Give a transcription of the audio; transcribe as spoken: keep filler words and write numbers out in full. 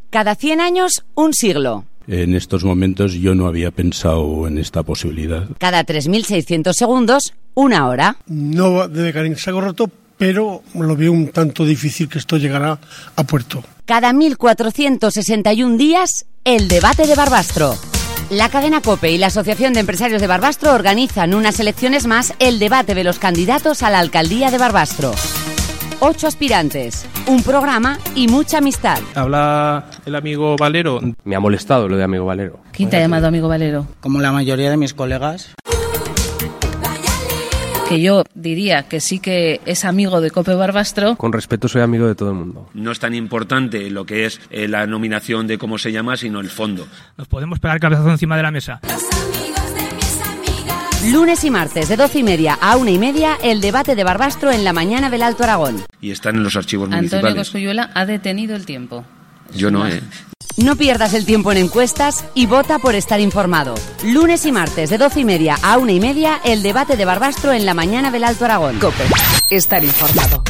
Cada cien años, un siglo. En estos momentos yo no había pensado en esta posibilidad. Cada tres mil seiscientos segundos, una hora. No debe caer en saco roto, pero lo veo un tanto difícil que esto llegará a puerto. Cada mil cuatrocientos sesenta y un días, el debate de Barbastro. La cadena COPE y la Asociación de Empresarios de Barbastro organizan unas elecciones más, el debate de los candidatos a la alcaldía de Barbastro. Ocho aspirantes, un programa y mucha amistad. Habla el amigo Valero. Me ha molestado lo de amigo Valero. ¿Quién te ha llamado amigo Valero? Como la mayoría de mis colegas. Que yo diría que sí que es amigo de COPE Barbastro. Con respeto, soy amigo de todo el mundo. No es tan importante lo que es eh, la nominación de cómo se llama, sino el fondo. Nos podemos pegar el cabezazo encima de la mesa. Lunes y martes de doce y media a una y media, el debate de Barbastro en la mañana del Alto Aragón. Y están en los archivos municipales. Antonio Cosculluela ha detenido el tiempo. Yo no, ¿eh? No pierdas el tiempo en encuestas y vota por estar informado. Lunes y martes de doce y media a una y media, el debate de Barbastro en la mañana del Alto Aragón. COPE. Estar informado.